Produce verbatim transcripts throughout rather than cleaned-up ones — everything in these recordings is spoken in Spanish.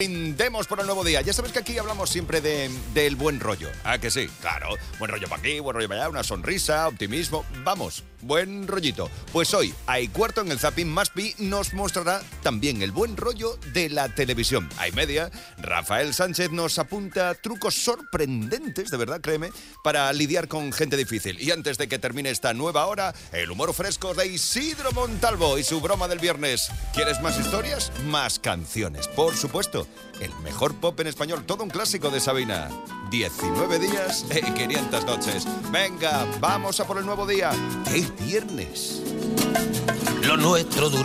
Brindemos por el nuevo día. Ya sabes que aquí hablamos siempre de, del buen rollo. ¿Ah, que sí? Claro. Buen rollo para aquí, buen rollo para allá, una sonrisa, optimismo. Vamos, buen rollito. Pues hoy, a y cuarto en el Zapping Más Pi, nos mostrará también el buen rollo de la televisión. A y media, Rafael Sánchez nos apunta trucos sorprendentes, de verdad, créeme, para lidiar con gente difícil. Y antes de que termine esta nueva hora, el humor fresco de Isidro Montalvo y su broma del viernes. ¿Quieres más historias? Más canciones, por supuesto. El mejor pop en español, todo un clásico de Sabina. diecinueve días y quinientas noches. Venga, vamos a por el nuevo día. Es viernes. Lo nuestro duro.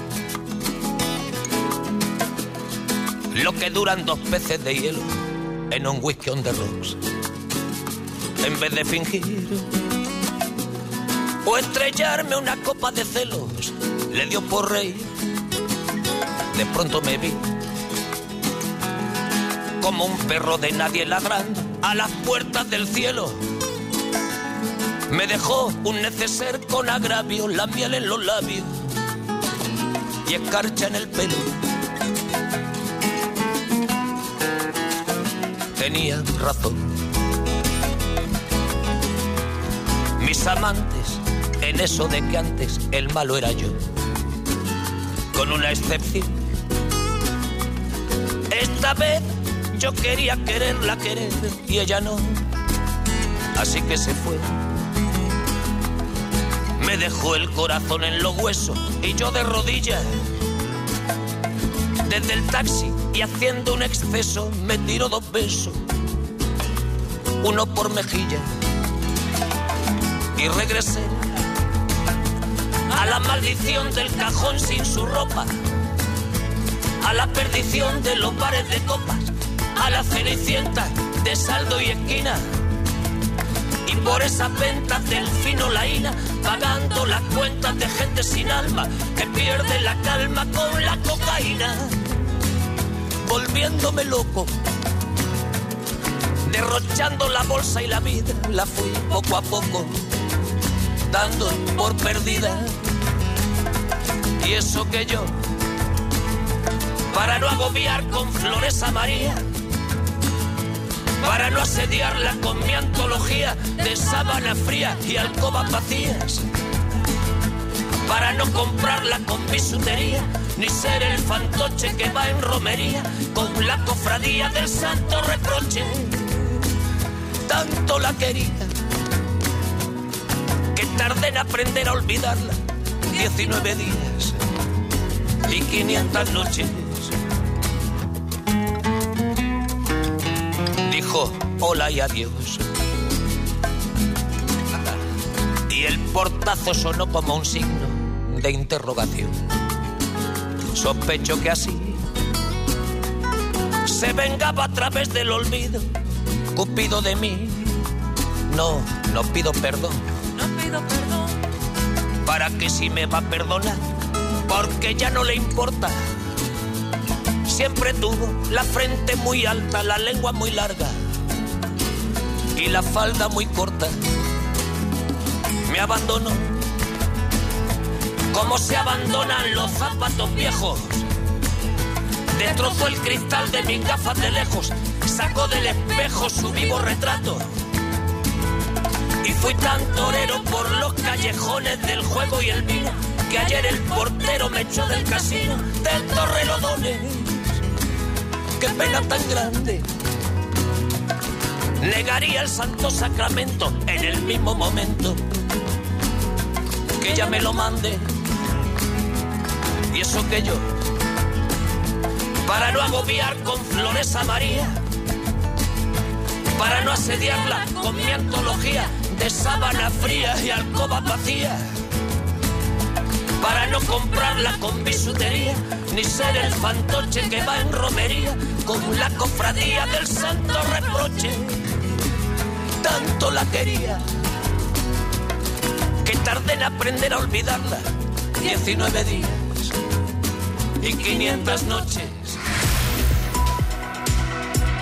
Lo que duran dos peces de hielo en un whisky on the rocks. En vez de fingir o estrellarme una copa de celos, le dio por reír. De pronto me vi como un perro de nadie ladrando a las puertas del cielo. Me dejó un neceser con agravio, la miel en los labios y escarcha en el pelo. Tenía razón. Mis amantes, en eso de que antes el malo era yo, con una excepción. Esta vez yo quería quererla querer y ella no, así que se fue. Me dejó el corazón en los huesos y yo de rodillas. Desde el taxi y haciendo un exceso me tiró dos besos, uno por mejilla, y regresé a la maldición del cajón sin su ropa, a la perdición de los bares de copas, a la cenicienta de saldo y esquina, y por esas ventas del fino laína, pagando las cuentas de gente sin alma que pierde la calma con la cocaína, volviéndome loco, derrochando la bolsa y la vida, la fui poco a poco dando por perdida. Y eso que yo, para no agobiar con flores a María, para no asediarla con mi antología de sábana fría y alcobas vacías, para no comprarla con bisutería, ni ser el fantoche que va en romería con la cofradía del santo reproche. Tanto la quería que tardé en aprender a olvidarla. diecinueve días y quinientas noches. Dijo hola y adiós, y el portazo sonó como un signo de interrogación. Sospecho que así se vengaba a través del olvido, Cupido de mí. No, no pido perdón, no pido perdón, para que si me va a perdonar, porque ya no le importa. Siempre tuvo la frente muy alta, la lengua muy larga y la falda muy corta. Me abandonó como se abandonan los zapatos viejos. Destrozó el cristal de mis gafas de lejos, sacó del espejo su vivo retrato. Y fui tan torero por los callejones del juego y el vino, que ayer el portero me echó del casino del Torrelodones. Qué pena tan grande. Negaría el santo sacramento en el mismo momento que ella me lo mande. Y eso que yo, para no agobiar con flores a María, para no asediarla con mi antología de sábana fría y alcobas vacías, para no comprarla con bisutería, ni ser el fantoche que va en romería con la cofradía del santo reproche. Tanto la quería que tardé en aprender a olvidarla. diecinueve días y quinientas noches.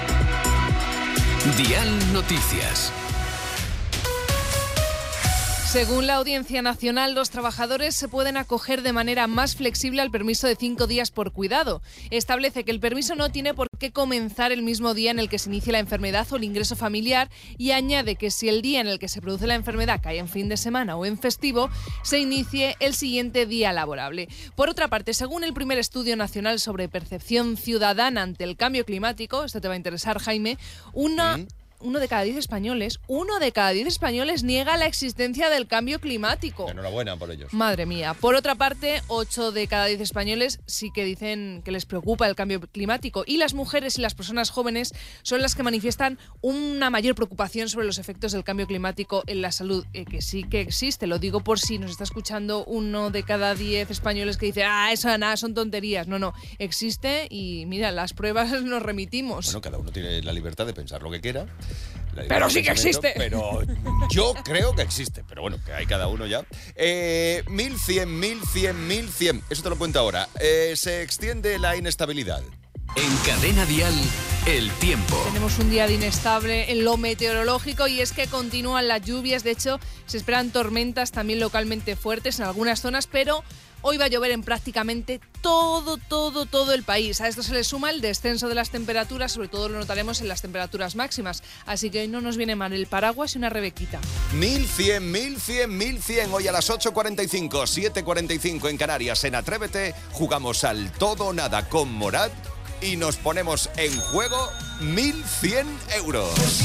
Dial Noticias. Según la Audiencia Nacional, los trabajadores se pueden acoger de manera más flexible al permiso de cinco días por cuidado. Establece que el permiso no tiene por qué comenzar el mismo día en el que se inicie la enfermedad o el ingreso familiar y añade que si el día en el que se produce la enfermedad cae en fin de semana o en festivo, se inicie el siguiente día laborable. Por otra parte, según el primer estudio nacional sobre percepción ciudadana ante el cambio climático, esto te va a interesar, Jaime, una... ¿Mm? Uno de cada diez españoles, uno de cada diez españoles niega la existencia del cambio climático. Enhorabuena por ellos. Madre mía. Por otra parte, ocho de cada diez españoles sí que dicen que les preocupa el cambio climático. Y las mujeres y las personas jóvenes son las que manifiestan una mayor preocupación sobre los efectos del cambio climático en la salud. Eh, que sí que existe. Lo digo por si nos está escuchando uno de cada diez españoles que dice, ah, eso nada, son tonterías. No, no. Existe y mira, las pruebas nos remitimos. Bueno, cada uno tiene la libertad de pensar lo que quiera. Pero sí que existe. Pero yo creo que existe. Pero bueno, que hay cada uno ya. Eh, mil cien, mil cien, mil cien. Eso te lo cuento ahora. Eh, se extiende la inestabilidad. En Cadena Dial, el tiempo. Tenemos un día de inestable en lo meteorológico y es que continúan las lluvias. De hecho, se esperan tormentas también localmente fuertes en algunas zonas, pero hoy va a llover en prácticamente todo, todo, todo el país. A esto se le suma el descenso de las temperaturas, sobre todo lo notaremos en las temperaturas máximas. Así que no nos viene mal el paraguas y una rebequita. mil cien, mil cien, mil cien. Hoy a las ocho cuarenta y cinco, siete cuarenta y cinco en Canarias, en Atrévete, jugamos al todo o nada con Morat y nos ponemos en juego mil cien euros.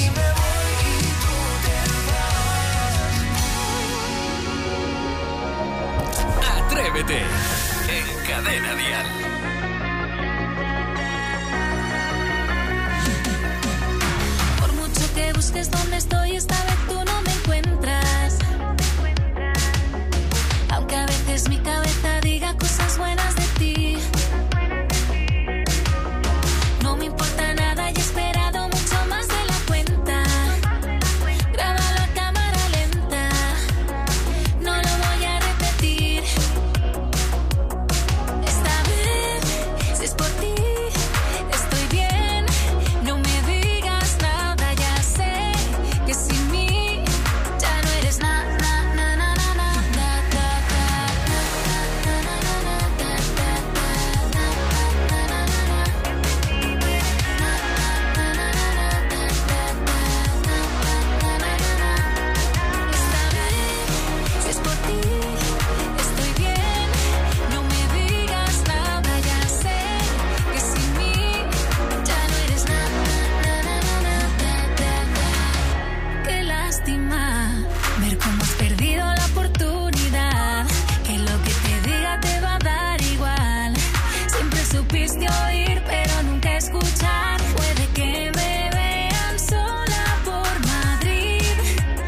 Atrévete en Cadena Dial. Por mucho que busques dónde estoy, esta vez tú no me encuentras. Aunque a veces mi cabeza diga cosas buenas de ti. No me importa nada y he esperado mucho más de la cuenta. Grábalo a cámara lenta. No lo voy a repetir. Esta vez, si es por ti, estoy bien. No me digas nada, ya sé que sin mí ya no eres nada, na, na, na, na, na, na, Esta vez, si es por ti, estoy bien. No me digas nada, ya sé que sin mí ya no eres nada, na, na, na, na, na. Qué lástima ver cómo has perdido la oportunidad. Que lo que te diga te va a dar igual. Siempre supiste oír, pero nunca escuchar. Puede que me vean sola por Madrid,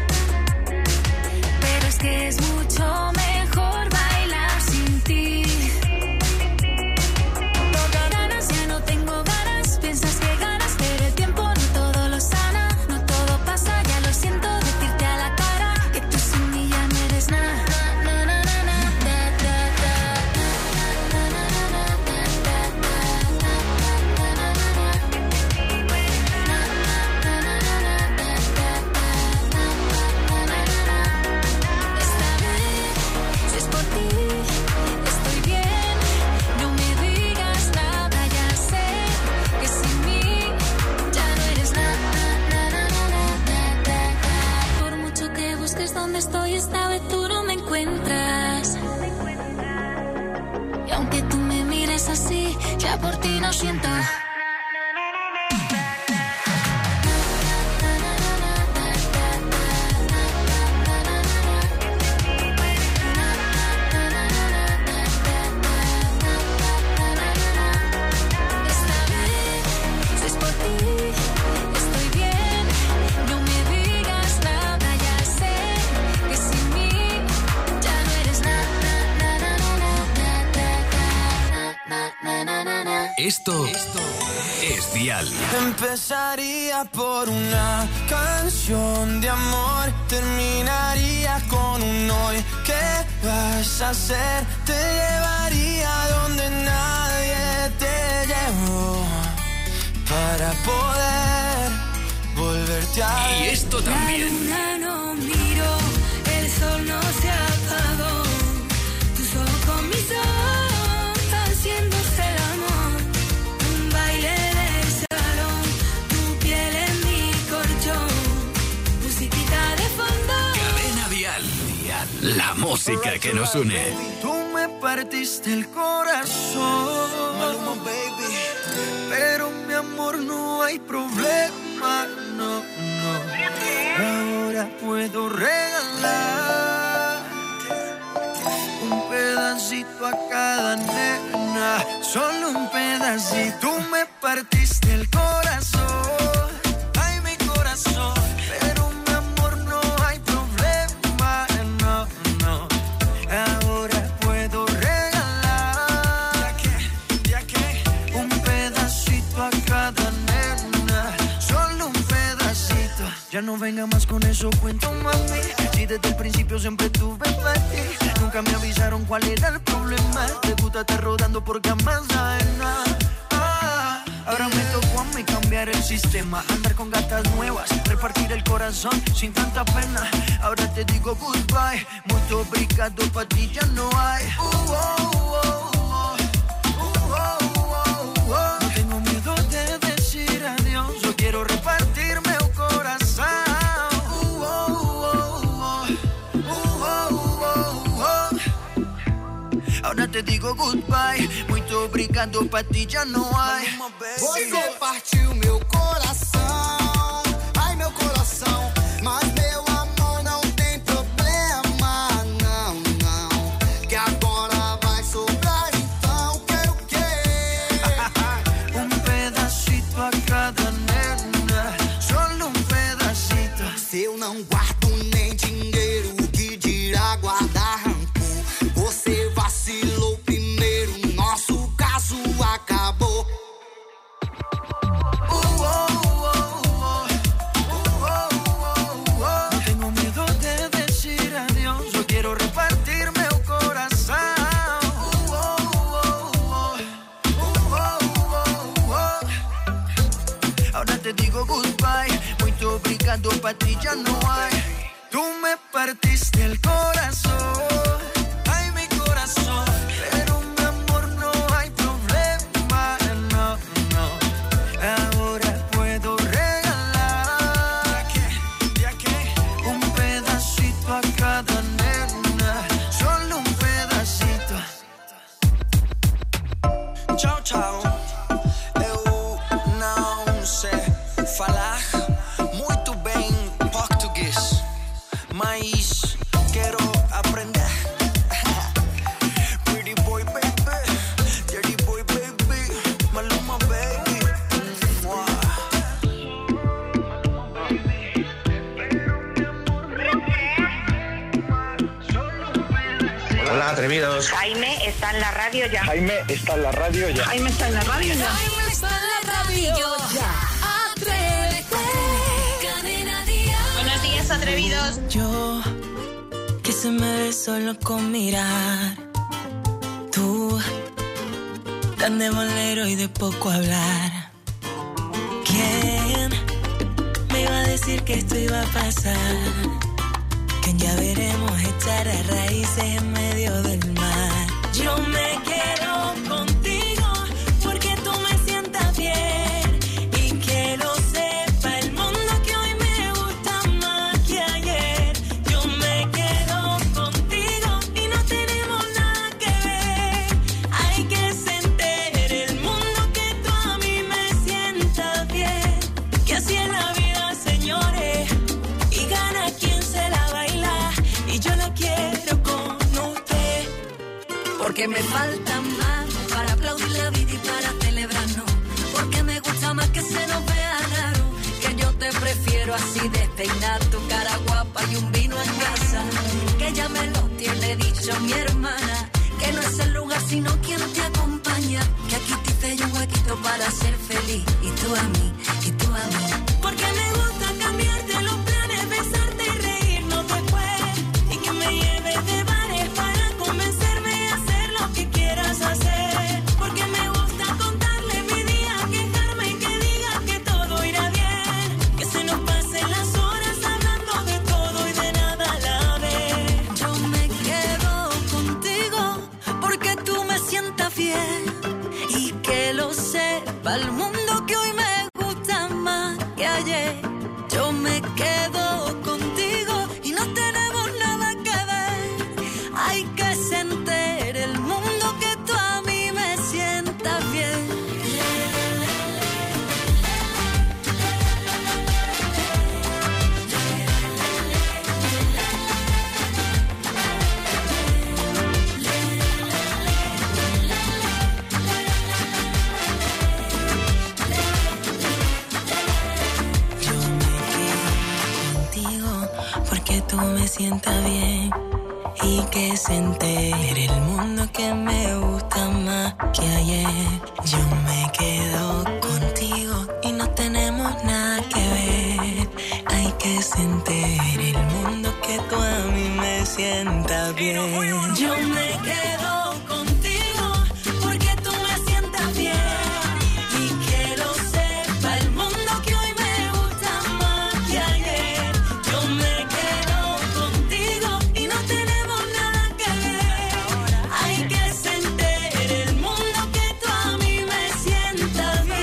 pero es que es mucho mejor bailar sin ti. Tengo ganas, ya no tengo ganas. Piensas que ganas, pero el tiempo no todo lo sana. No todo pasa, ya lo siento decirte a la cara que tú sin mí ya no eres nada. Na, na, na, na, da, da, da. Na, na, na, na, da, da, da. Na, na, na, na. Na, na, na, na, da, da, da. Na, na, na, na. Esta vez, si es por ti, estoy bien. No me digas nada, ya sé que sin mí ya no eres nada, na, na, na, na, da, da, da. Por mucho que busques dónde estoy, esta vez tú no me encuentras. Y aunque tú me mires así, ya por ti no siento. Esta vez, si es por ti, estoy bien. No me digas nada, ya sé que sin mí ya no eres nada, na, na, na, na, na, na, na, na, na, na. Esto, esto es Dial. Empezaría por una canción de amor, terminaría con un hoy. ¿Qué vas a hacer? Te llevaría donde nadie te llevó para poder volverte a ver. Y esto también. La luna no miro, el sol no se apagó. Tus ojos con mis ojos, haciéndose el amor. Un baile de salón, tu piel en mi colchón. Musiquita de fondo. Cadena Dial. La música que nos une. Tú me partiste el corazón, Maluma, baby. Pero mi amor, no hay problema, no, no. Ahora puedo regalar un pedacito a cada nena, solo un pedacito. Tú me partiste el corazón, ay, mi corazón. Pero mi amor, no hay problema, no, no. Ahora puedo regalar ya que un pedacito a cada nena, solo un pedacito. Ya no venga más con eso, cuento, mami. Si desde el principio siempre tuve para ti, nunca me avisaron cuál era el problema. Te gusta estar rodando por camas ajenas. Ah, ahora me tocó a mí cambiar el sistema, andar con gatas nuevas, repartir el corazón sin tanta pena. Ahora te digo goodbye, mucho obrigado, pa' ti ya no hay. Uh, oh, oh, oh. Uh, oh, oh, oh. No tengo miedo de decir adiós, yo quiero repartirme un corazón. Uh, oh, oh, oh. Uh, oh, oh, oh. Ahora te digo goodbye, muito obrigado, pa' ti já não há. Você partiu meu coração, ai meu coração, mas meu amor não tem problema, não, não, que agora vai sobrar, então quero o quê? Um pedacito a cada nena, solo um pedacito. Se eu não guardo nem dinheiro, que dirá guardar rancor? Você vacilou primeiro, nosso caso acabou. No tengo miedo de decir adiós, yo quiero repartirme un corazón. Uh, oh, oh, oh. Uh, oh, oh, oh. Ahora te digo goodbye, muito obrigado, pa' ti ya no hay. Tú me partiste el corazón, ay, mi corazón. Pero mi amor, no hay problema, no, no. Ahora puedo regalar ya que un pedacito a cada nena, solo un pedacito. Tchau, tchau. Eu não sei falar muito bem português, mas quero aprender. Pretty boy, baby, dirty boy, baby, Maluma, baby. Mua. Hola, atrevidos. Jaime está en la radio ya. Jaime está en la radio ya. Jaime está en la radio ya. Jaime está en la radio ya. Atrévete. Cadena Dial. Buenos días, atrevidos. Yo, que se me ve solo con mirar. Tú, tan de bolero y de poco hablar. ¿Quién me iba a decir que esto iba a pasar? Que ya veremos echar a raíces en medio del mar. Yo me quedo contigo porque tú me sientas bien y que lo sepa el mundo que hoy me gusta más que ayer. Yo me quedo contigo y no tenemos nada que ver. Hay que se entere el mundo que tú a mí me sientas bien. Que así es la vida, señores, y gana quien se la baila. Y yo la quiero con usted. Porque me falta más para aplaudir la vida y para celebrarnos. Porque me gusta más que se nos vea raro. Que yo te prefiero así despeinar, tu cara guapa y un vino en casa. Que ya me lo tiene dicho mi hermana. Que no es el lugar sino quien te acompaña. Que aquí te hice un huequito para ser feliz. Y tú a mí, y tú a mí. Porque me gusta cambiarte los planes, besarte y reírnos después. Y que me lleves de bares para convencerme a hacer lo que quieras hacer. Porque me gusta contarle mi día, quejarme y que diga que todo irá bien. Que se nos pasen las horas hablando de todo y de nada a la vez. Yo sienta bien y que se entere el mundo que me gusta más que ayer. Yo me quedo contigo y no tenemos nada que ver. Hay que se entere el mundo que tú a mí me sientas bien. Yo me quedo contigo porque tú me sientas bien. Y que lo sepa el mundo que hoy me gusta más que ayer. Yo me quedo contigo y no tenemos nada que ver. Hay que se entere el mundo que tú a mí me sientas bien.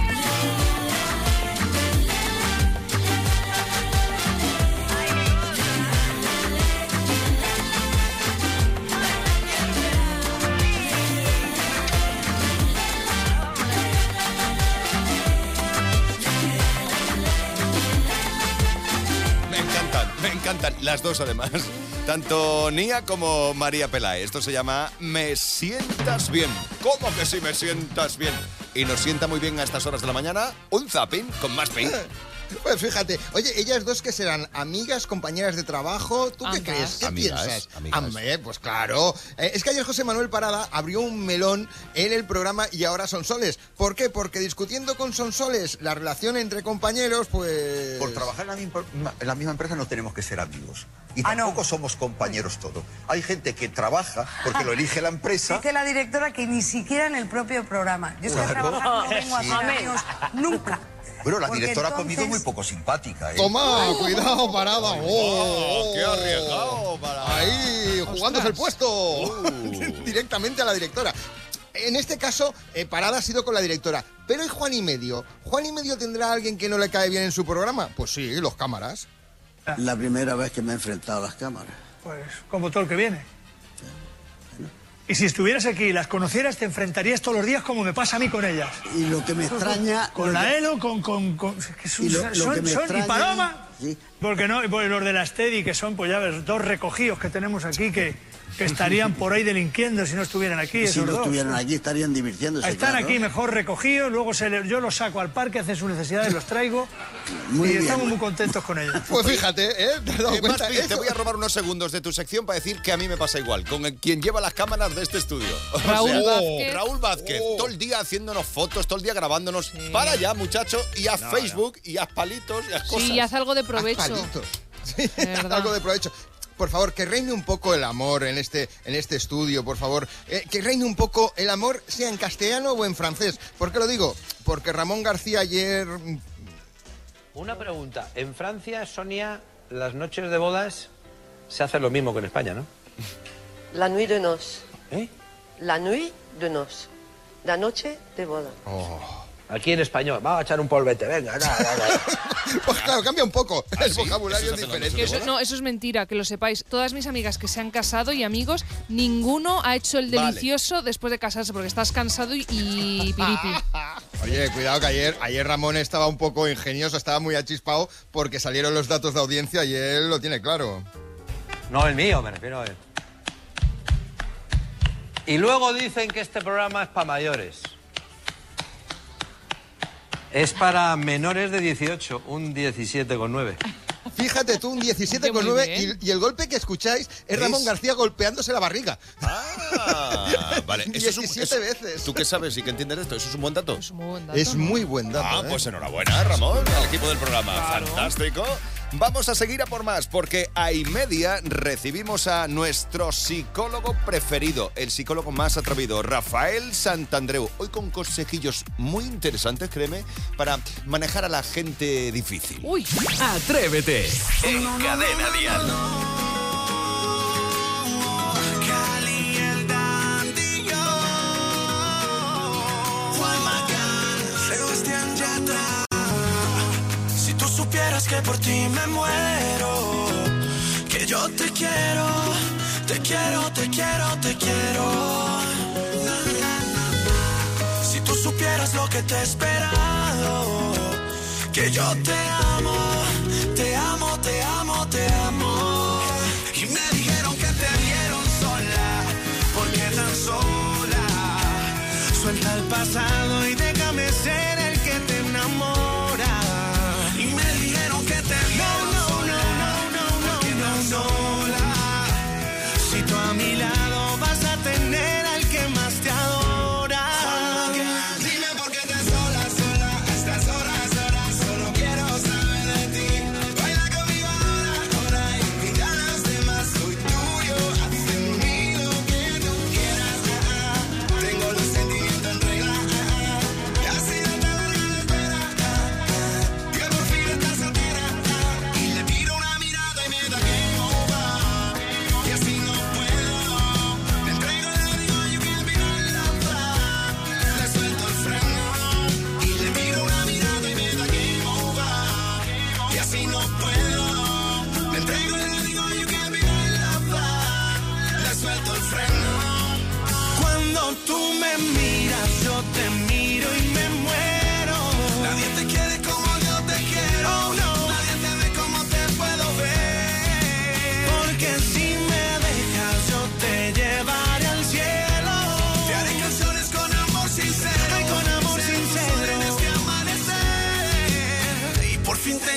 Me encantan, me encantan las dos además. Tanto Nia como María Pelae. Esto se llama Me Sientas Bien. ¿Cómo que sí me sientas bien? Y nos sienta muy bien a estas horas de la mañana un zapping con más pi. Pues fíjate, oye, ellas dos que serán amigas, compañeras de trabajo, ¿tú qué Ambas. crees? ¿Qué Amigas, piensas? amigas. Hombre, pues claro. Eh, es que ayer José Manuel Parada abrió un melón en el programa Y Ahora Son Soles. ¿Por qué? Porque discutiendo con Sonsoles la relación entre compañeros, pues... Por trabajar en la, misma, en la misma empresa no tenemos que ser amigos. Y Ah, no. tampoco somos compañeros todos. Hay gente que trabaja porque lo elige la empresa. Dice la directora que ni siquiera en el propio programa. Yo estoy Claro. trabajando, no vengo a Sí. hacer amigos nunca. Bueno, la Porque directora ha comido entonces- muy poco simpática, ¿eh? Toma, cuidado, Parada. Oh, ¡Qué arriesgado, Parada! Ahí, jugándose el puesto. Directamente a la directora. En este caso, eh, Parada ha sido con la directora. Pero ¿y Juan y Medio? ¿Juan y Medio tendrá a alguien que no le cae bien en su programa? Pues sí, los cámaras. La primera vez que me he enfrentado a las cámaras. Pues como todo el que viene. Y si estuvieras aquí y las conocieras, te enfrentarías todos los días como me pasa a mí con ellas. Y lo que me extraña... Con la Elo, con... con, con que son, Y lo- lo son- que me son- extraña- y Paloma, Sí. porque no, y por los de la Steady, que son, pues ya ves, dos recogidos que tenemos aquí que, que estarían por ahí delinquiendo si no estuvieran aquí. Si esos no dos. estuvieran aquí estarían divirtiéndose. Están claro. aquí mejor recogidos, luego se le- yo los saco al parque, hacen sus necesidades, los traigo Muy y bien. estamos muy contentos con ellos. Pues fíjate, ¿eh? ¿Te has dado Eh, cuenta? Maspi, te Eso- voy a robar unos segundos de tu sección para decir que a mí me pasa igual, con el- quien lleva las cámaras de este estudio. O Raúl Vázquez. Raúl Vázquez, Oh. todo el día haciéndonos fotos, todo el día grabándonos. Para ya, muchacho, y haz No, Facebook, y haz palitos, y haz cosas. Sí, y haz algo de Haz provecho. palitos. Sí, De verdad. algo de provecho. Por favor, que reine un poco el amor en este, en este estudio, por favor. Eh, que reine un poco el amor, sea en castellano o en francés. ¿Por qué lo digo? Porque Ramón García ayer... Una pregunta. En Francia, Sonia, las noches de bodas se hace lo mismo que en España, ¿no? La nuit de noces. ¿Eh? La nuit de noces. La noche de boda. Aquí en español. Vamos a echar un polvete, venga. na, na, na. Pues claro, cambia un poco. ¿Ah, el sí? vocabulario ¿Eso es se hace en la diferente. Que eso, no, eso es mentira, que lo sepáis. Todas mis amigas que se han casado y amigos, ninguno ha hecho el Vale. delicioso después de casarse, porque estás cansado y, y piripi. Oye, cuidado que ayer, ayer Ramón estaba un poco ingenioso, estaba muy achispado porque salieron los datos de audiencia y él lo tiene claro. No, el mío, me refiero a él. Y luego dicen que este programa es para mayores. Es para menores de dieciocho, un diecisiete coma nueve. Fíjate tú, un diecisiete coma Muy nueve bien. y, y el golpe que escucháis es Ramón García golpeándose la barriga. Ah, vale. Eso es un- diecisiete eso- veces. ¿Tú qué sabes y qué entiendes de esto? ¿Eso es un buen dato? Es muy buen dato, Es ¿no? muy buen dato. Ah, ¿eh? pues enhorabuena, Ramón, al equipo del programa. Fantástico. Vamos a seguir a por más, porque a y media recibimos a nuestro psicólogo preferido, el psicólogo más atrevido, Rafael Santandreu. Hoy con consejillos muy interesantes, créeme, para manejar a la gente difícil. Uy. Atrévete en Cadena Dial. Juan Magán, Sebastián Yatra. Si tú supieras que por ti me muero, que yo te quiero, te quiero, te quiero, te quiero. Si tú supieras lo que te he esperado, que yo te amo, te amo, te amo, te amo. Y me dijeron que te vieron sola, ¿por qué tan sola? Suelta el pasado y déjame ser el que te enamora. Y me dijeron que te vieron sola, ¿por qué tan sola?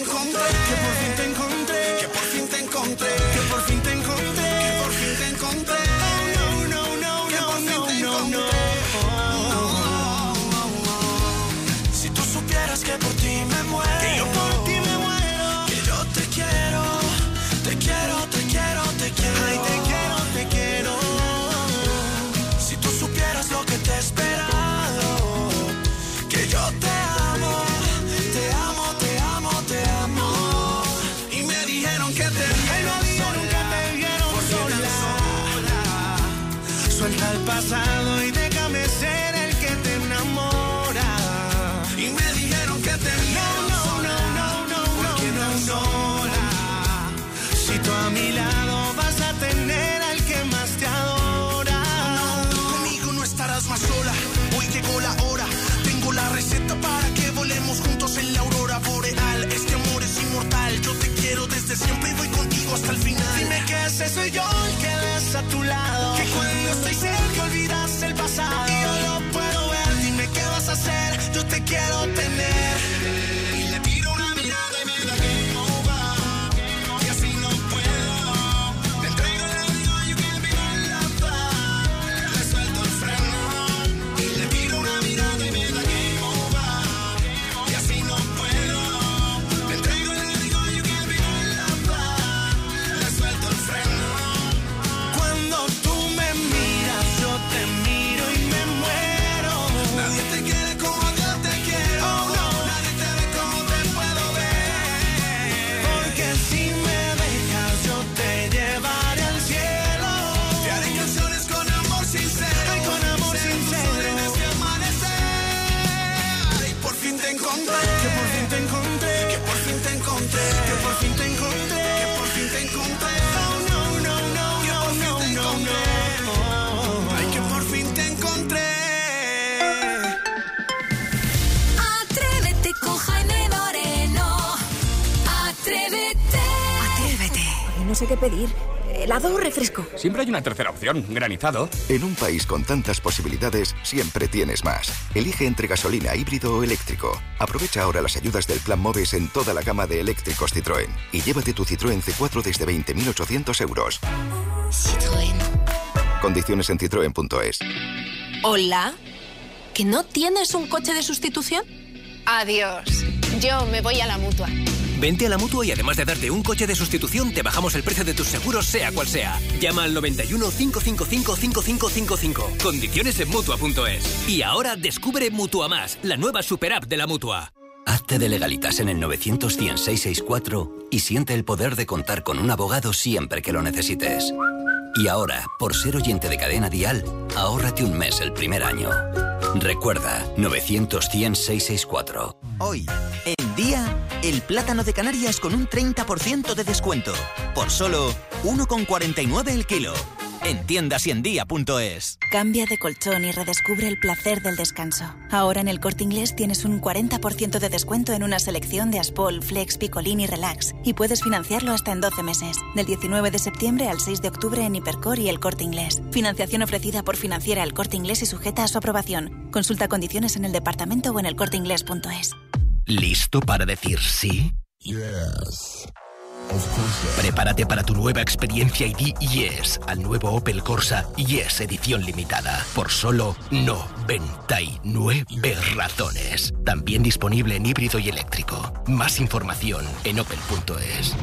encontré, que por fin te encontré, que por fin te encontré, que por fin te encontré, que por fin te encontré. Oh, no, no, no, que por fin te encontré. Si tú supieras que por ti me muero, que yo por ti me muero, que yo te quiero, te quiero, te quiero, te quiero, ay, te quiero, te quiero. Si tú supieras lo que te he esperado, que yo te amo, te amo, te amo, te amo. Y me dijeron que te vieron sola, que te vieron sola. Suelta el pasado y déjame ser el que te enamora. Y me dijeron que te vieron sola, no, no, no, no, no, sola. Si tú a mi lado vas a tener al que más te adora. No, conmigo no estarás más sola. Hoy llegó la hora. Tengo la receta para que volemos juntos en la aurora boreal. Este amor es inmortal. Yo te quiero desde siempre y voy contigo hasta el final. Dime que ese soy yo el que ves a tu lado. Que cuando estoy cerca olvidas el pasado. Y yo lo puedo ver. Dime qué vas a hacer. Yo te quiero tener. Y le tiro una mirada y me da game over. Y así no puedo. Te entrego el digo you can be my lover. Le suelto el freno. Y le tiro una mirada y me da game over. Y así no puedo. Te entrego el digo you can be my lover. Le suelto el freno. Cuando tú me miras, yo te miro y me muero. Nadie te quiere como yo te quiero. Oh, no. Nadie te ve como te puedo ver. Porque si me dejas, yo te llevaré al cielo. Te haré canciones con amor sincero. Ay, con amor sincero. En este amanecer. Y por fin te encontré. Que por fin te encontré. Que por fin te encontré. Que por fin te encontré. Que por fin te encontré. Oh, no, no, no, no, no, no, no. Ay, que por fin te encontré. Atrévete con Jaime Moreno. Atrévete. Atrévete. No sé qué pedir. ¿Helado o refresco? Siempre hay una tercera opción, granizado. En un país con tantas posibilidades, siempre tienes más. Elige entre gasolina, híbrido o eléctrico. Aprovecha ahora las ayudas del Plan Moves en toda la gama de eléctricos Citroën. Y llévate tu Citroën C cuatro desde veinte mil ochocientos euros. Citroën. Condiciones en citroen punto es. Hola. ¿Que no tienes un coche de sustitución? Adiós. Yo me voy a la Mutua. Vente a la Mutua y además de darte un coche de sustitución, te bajamos el precio de tus seguros, sea cual sea. Llama al noventa y uno, cinco cinco cinco, cinco cinco cinco cinco. Condiciones en Mutua punto es. Y ahora descubre Mutua Más, la nueva super app de la Mutua. Hazte de Legalitas en el novecientos, cien, seiscientos sesenta y cuatro y siente el poder de contar con un abogado siempre que lo necesites. Y ahora, por ser oyente de Cadena Dial, ahórrate un mes el primer año. Recuerda, novecientos, cien, seiscientos sesenta y cuatro. Hoy, en Día, el plátano de Canarias con un treinta por ciento de descuento. Por solo uno con cuarenta y nueve el kilo. En tiendas y en día punto es. Cambia de colchón y redescubre el placer del descanso. Ahora en el Corte Inglés tienes un cuarenta por ciento de descuento en una selección de Aspol, Flex, Picolín y Relax. Y puedes financiarlo hasta en doce meses. Del diecinueve de septiembre al seis de octubre en Hipercor y el Corte Inglés. Financiación ofrecida por Financiera El Corte Inglés y sujeta a su aprobación. Consulta condiciones en el departamento o en el corte inglés punto es. ¿Listo para decir sí? Yes. Prepárate para tu nueva experiencia y di yes al nuevo Opel Corsa Yes edición limitada por solo noventa y nueve razones. También disponible en híbrido y eléctrico. Más información en opel punto es.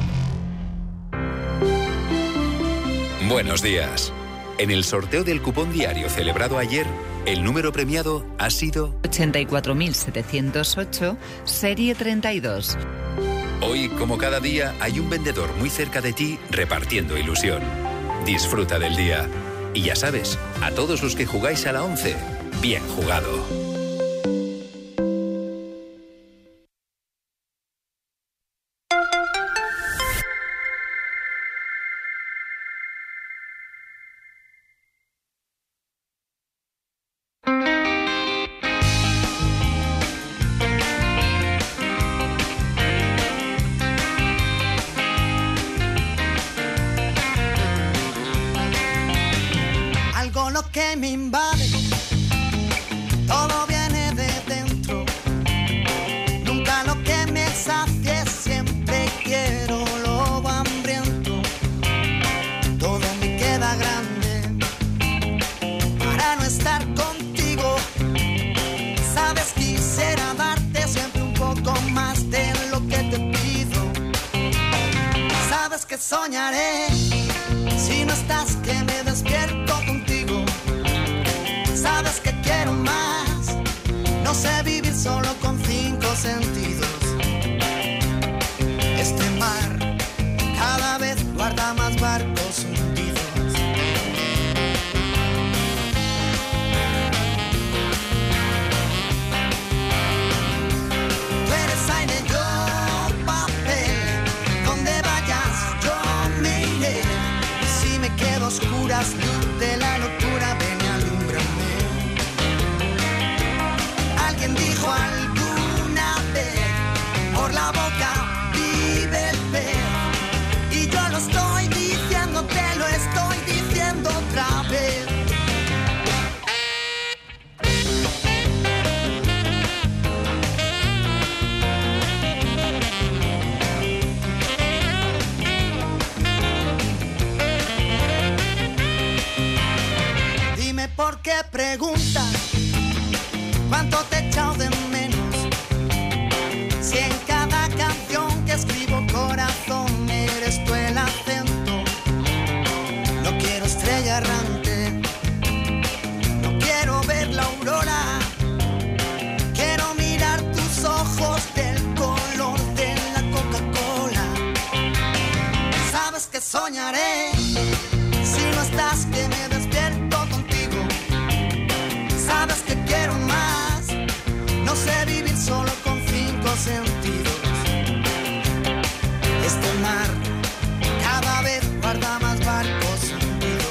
Buenos días. En el sorteo del cupón diario celebrado ayer, el número premiado ha sido ochenta y cuatro mil setecientos ocho, serie treinta y dos. Hoy, como cada día, hay un vendedor muy cerca de ti repartiendo ilusión. Disfruta del día. Y ya sabes, a todos los que jugáis a la once, bien jugado. Algo lo que me invade, todo que soñaré si no estás, que me despierto contigo. Sabes que quiero más, no sé vivir solo con cinco sentidos. Este mar cada vez guarda más barcos hundidos. Tú eres aire, yo papel, donde vayas yo me iré. Y si me quedo a oscuras, luz de la locura, ven y alúmbrame. Alguien dijo alguna vez, por la boca vive el pez. Y yo lo estoy diciendo, te lo estoy diciendo otra vez. Dime por qué preguntas cuánto te he echado de menos. Si en cada canción que escribo, corazón, eres tú el acento. No quiero estrella errante, no quiero ver la aurora. Quiero mirar tus ojos del color de la Coca-Cola. Sabes que soñaré si no estás, que me despierto contigo. Sabes que quiero más, no sé vivir solo con cinco sentidos. Este mar cada vez guarda más barcos hundidos.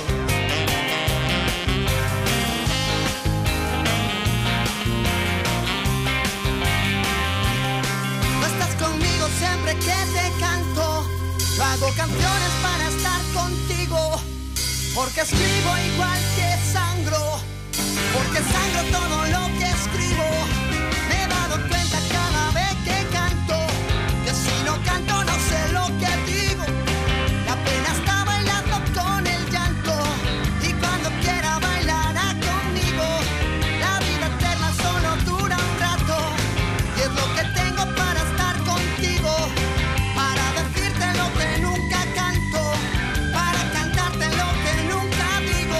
No estás conmigo siempre que te canto. Yo hago canciones para estar contigo, porque escribo igual que sangro, porque sangro todo lo que escribo. Me he dado cuenta cada vez que canto, que si no canto no sé lo que digo. La pena está bailando con el llanto, y cuando quiera bailará conmigo. La vida eterna solo dura un rato, y es lo que tengo para estar contigo, para decirte lo que nunca canto, para cantarte lo que nunca digo.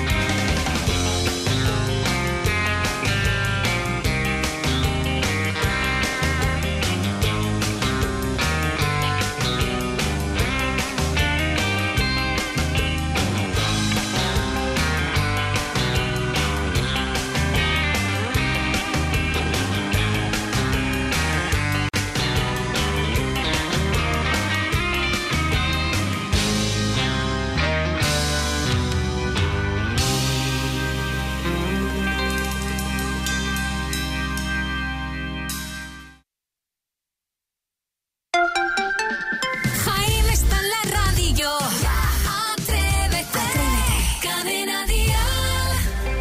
Jaime está en la radio. Atrévete. Cadena Dial.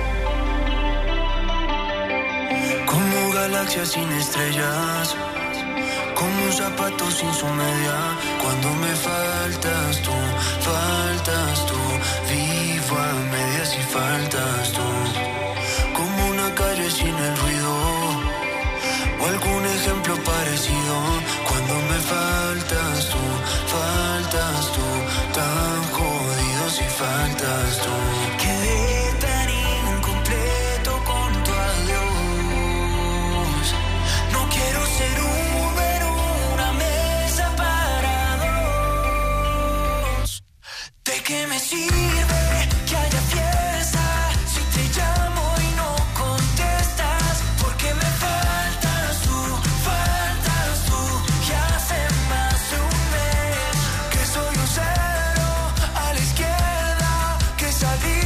Como galaxias sin estrellas, como un zapato sin su media. Cuando me faltas tú, faltas tú. Vivo a medias y faltas tú. Como una calle sin el ruido, o algún ejemplo parecido. Cuando me faltas tú, faltas tú. Tan jodido si faltas tú. Quedé tan incompleto con tu adiós. No quiero ser Uber, una mesa para dos. ¿De qué me sirve que haya fiesta si te llamo y no contestas? Porque me faltas tú, faltas tú. Y hace más de un mes que soy un cero a la izquierda, que salí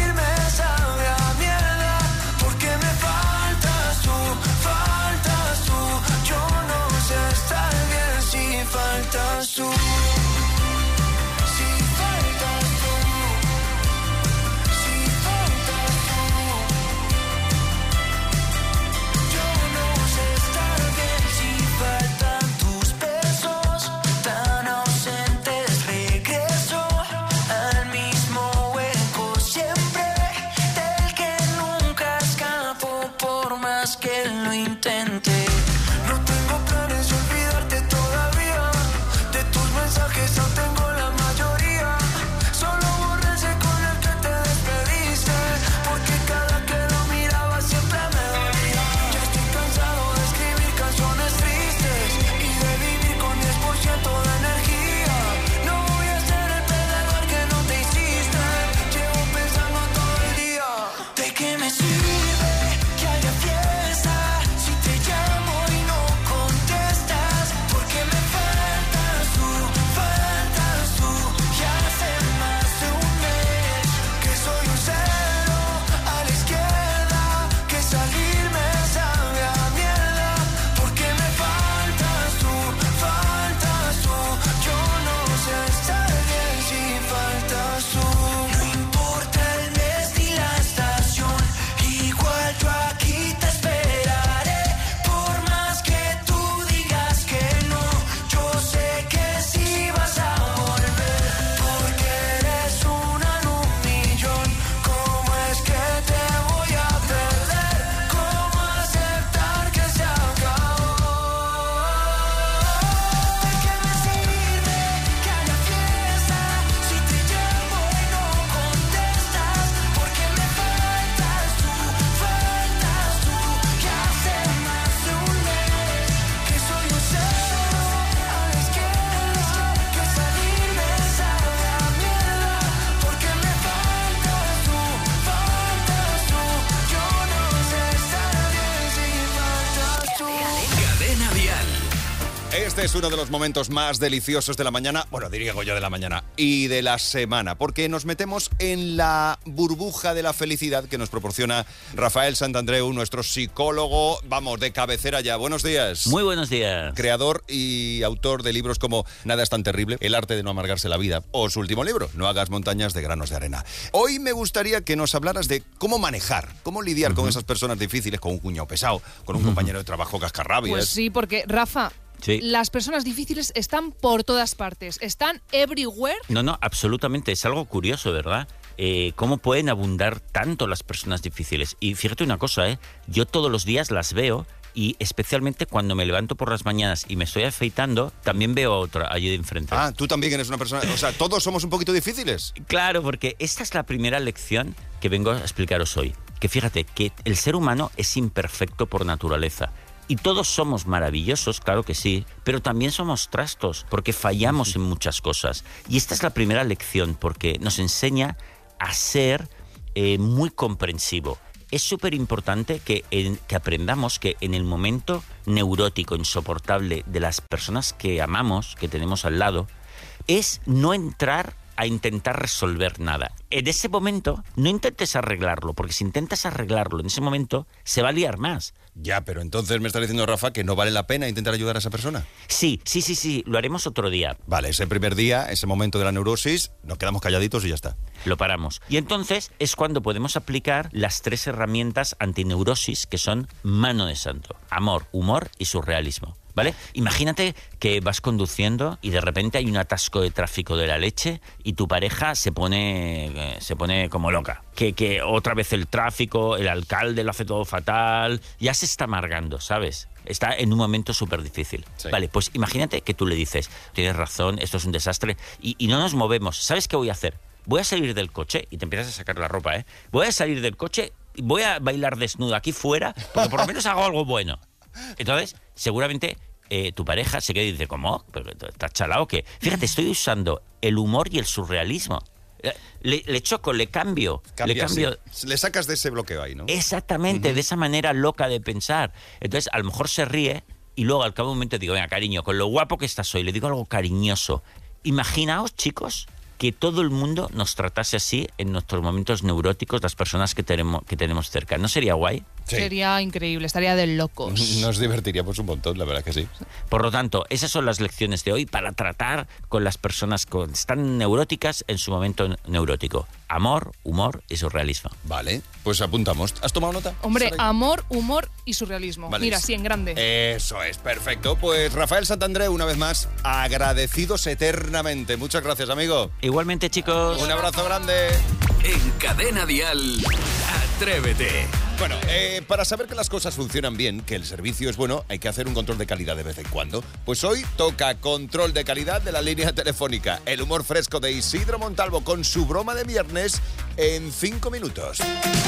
Este es uno de los momentos más deliciosos de la mañana, bueno, diría yo de la mañana, y de la semana, porque nos metemos en la burbuja de la felicidad que nos proporciona Rafael Santandreu, nuestro psicólogo, vamos, de cabecera ya. Buenos días. Muy buenos días. Creador y autor de libros como Nada es tan terrible, El arte de no amargarse la vida, o su último libro, No hagas montañas de granos de arena. Hoy me gustaría que nos hablaras de cómo manejar, cómo lidiar uh-huh. con esas personas difíciles, con un cuñado pesado, con un uh-huh. compañero de trabajo cascarrabias. Pues sí, porque, Rafa, sí. las personas difíciles están por todas partes, están everywhere. No, no, absolutamente, es algo curioso, ¿verdad? Eh, cómo pueden abundar tanto las personas difíciles. Y fíjate una cosa, ¿eh? Yo todos los días las veo y especialmente cuando me levanto por las mañanas y me estoy afeitando, también veo a otra allí de enfrente. Ah, tú también eres una persona... O sea, todos somos un poquito difíciles. Claro, porque esta es la primera lección que vengo a explicaros hoy. Que fíjate, que el ser humano es imperfecto por naturaleza. Y todos somos maravillosos, claro que sí, pero también somos trastos, porque fallamos sí. en muchas cosas. Y esta es la primera lección, porque nos enseña a ser eh, muy comprensivo. Es súper importante que, que aprendamos que en el momento neurótico, insoportable de las personas que amamos, que tenemos al lado, es no entrar a intentar resolver nada. En ese momento no intentes arreglarlo, porque si intentas arreglarlo en ese momento se va a liar más. Ya, pero entonces me está diciendo Rafa que no vale la pena intentar ayudar a esa persona. Sí, sí, sí, sí, lo haremos otro día. Vale, ese primer día, ese momento de la neurosis, nos quedamos calladitos y ya está. Lo paramos. Y entonces es cuando podemos aplicar las tres herramientas antineurosis que son mano de santo: amor, humor y surrealismo. ¿Vale? Imagínate que vas conduciendo y de repente hay un atasco de tráfico de la leche y tu pareja se pone, eh, se pone como loca. Que, que otra vez el tráfico, el alcalde lo hace todo fatal, ya se está amargando, ¿sabes? Está en un momento súper difícil. Sí. Vale, pues imagínate que tú le dices, tienes razón, esto es un desastre, y, y no nos movemos. ¿Sabes qué voy a hacer? Voy a salir del coche, y te empiezas a sacar la ropa, ¿eh? Voy a salir del coche y voy a bailar desnudo aquí fuera, porque por lo menos hago algo bueno. Entonces, seguramente eh, tu pareja se queda y dice, ¿cómo? ¿Pero estás chalado o qué? Fíjate, estoy usando el humor y el surrealismo. Le, le choco, le cambio. Cambia, le cambio. Sí. Le sacas de ese bloqueo ahí, ¿no? Exactamente, uh-huh. de esa manera loca de pensar. Entonces, a lo mejor se ríe y luego al cabo de un momento digo, venga, cariño, con lo guapo que estás hoy, le digo algo cariñoso. Imaginaos, chicos, que todo el mundo nos tratase así en nuestros momentos neuróticos, las personas que tenemos, que tenemos cerca. ¿No sería guay? Sí. Sería increíble, estaría de locos. Nos divertiríamos un montón, la verdad que sí. Por lo tanto, esas son las lecciones de hoy para tratar con las personas que están neuróticas en su momento neurótico. Amor, humor y surrealismo. Vale, pues apuntamos. ¿Has tomado nota? Hombre, amor, humor y surrealismo. Vale. Mira, así en grande. Eso es, perfecto. Pues Rafael Santandreu, una vez más, agradecidos eternamente. Muchas gracias, amigo. Igualmente, chicos. Un abrazo grande. En Cadena Dial, Atrévete. Bueno, eh, para saber que las cosas funcionan bien, que el servicio es bueno, hay que hacer un control de calidad de vez en cuando. Pues hoy toca control de calidad de la línea telefónica. El humor fresco de Isidro Montalvo con su broma de viernes en cinco minutos.